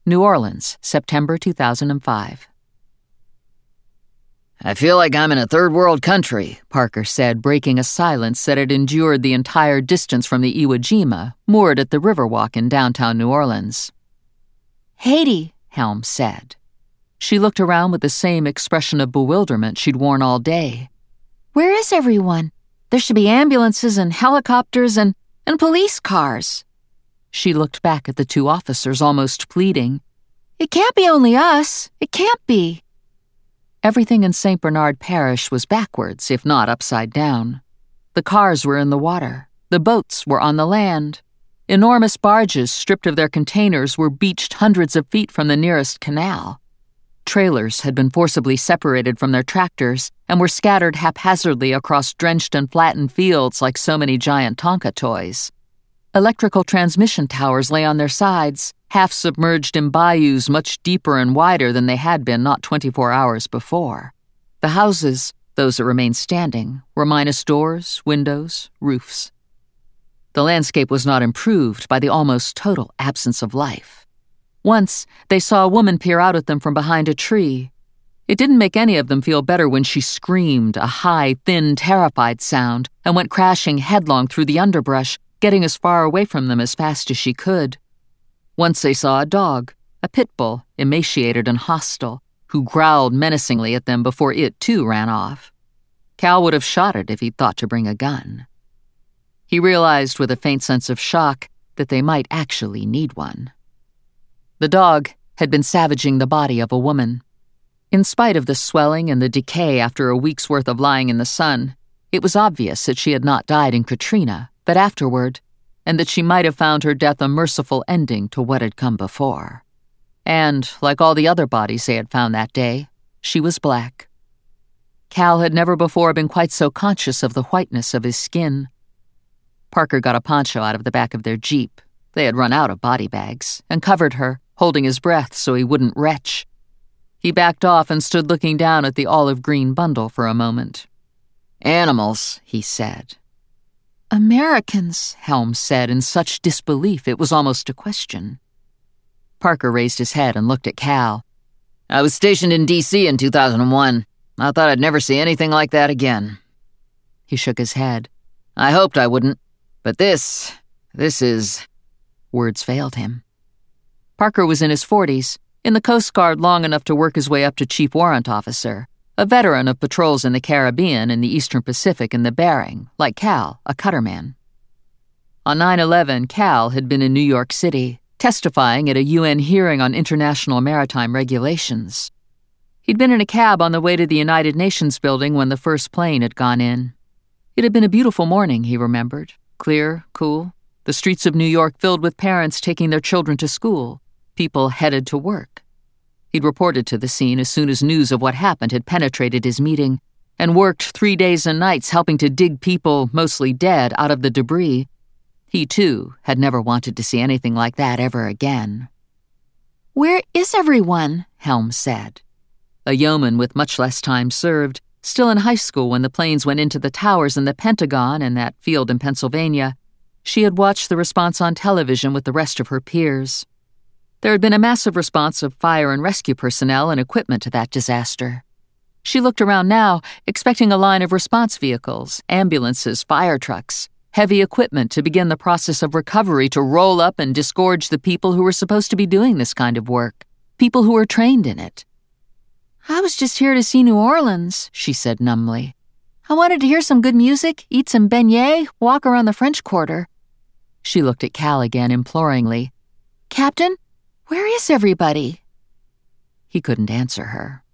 New Orleans, September 2005. "I feel like I'm in a third-world country," Parker said, breaking a silence that had endured the entire distance from the Iwo Jima, moored at the Riverwalk in downtown New Orleans. "Haiti," Helms said. She looked around with the same expression of bewilderment she'd worn all day. "Where is everyone? There should be ambulances and helicopters and police cars." She looked back at the two officers, almost pleading. "It can't be only us. It can't be." Everything in St. Bernard Parish was backwards, if not upside down. The cars were in the water. The boats were on the land. Enormous barges, stripped of their containers, were beached hundreds of feet from the nearest canal. Trailers had been forcibly separated from their tractors and were scattered haphazardly across drenched and flattened fields like so many giant Tonka toys. Electrical transmission towers lay on their sides, half submerged in bayous much deeper and wider than they had been not 24 hours before. The houses, those that remained standing, were minus doors, windows, roofs. The landscape was not improved by the almost total absence of life. Once, they saw a woman peer out at them from behind a tree. It didn't make any of them feel better when she screamed, a high, thin, terrified sound, and went crashing headlong through the underbrush, getting as far away from them as fast as she could. Once they saw a dog, a pit bull, emaciated and hostile, who growled menacingly at them before it, too, ran off. Cal would have shot it if he'd thought to bring a gun. He realized with a faint sense of shock that they might actually need one. The dog had been savaging the body of a woman. In spite of the swelling and the decay after a week's worth of lying in the sun, it was obvious that she had not died in Katrina, but afterward, and that she might have found her death a merciful ending to what had come before. And, like all the other bodies they had found that day, she was black. Cal had never before been quite so conscious of the whiteness of his skin. Parker got a poncho out of the back of their Jeep. They had run out of body bags, and covered her, holding his breath so he wouldn't retch. He backed off and stood looking down at the olive-green bundle for a moment. "Animals," he said. "Americans," Helms said in such disbelief it was almost a question. Parker raised his head and looked at Cal. "I was stationed in D.C. in 2001. I thought I'd never see anything like that again." He shook his head. "I hoped I wouldn't. But this is..." Words failed him. Parker was in his 40s, in the Coast Guard long enough to work his way up to Chief Warrant Officer, a veteran of patrols in the Caribbean and the Eastern Pacific and the Bering, like Cal, a cutterman. On 9/11, Cal had been in New York City, testifying at a UN hearing on international maritime regulations. He'd been in a cab on the way to the United Nations building when the first plane had gone in. It had been a beautiful morning, he remembered. Clear, cool, the streets of New York filled with parents taking their children to school, people headed to work. He'd reported to the scene as soon as news of what happened had penetrated his meeting, and worked 3 days and nights helping to dig people, mostly dead, out of the debris. He, too, had never wanted to see anything like that ever again. "Where is everyone?" Helms said. A yeoman with much less time served, still in high school when the planes went into the towers in the Pentagon and that field in Pennsylvania, she had watched the response on television with the rest of her peers. There had been a massive response of fire and rescue personnel and equipment to that disaster. She looked around now, expecting a line of response vehicles, ambulances, fire trucks, heavy equipment to begin the process of recovery to roll up and disgorge the people who were supposed to be doing this kind of work, people who were trained in it. "I was just here to see New Orleans," she said numbly. "I wanted to hear some good music, eat some beignets, walk around the French Quarter." She looked at Cal again imploringly. "Captain, where is everybody?" He couldn't answer her.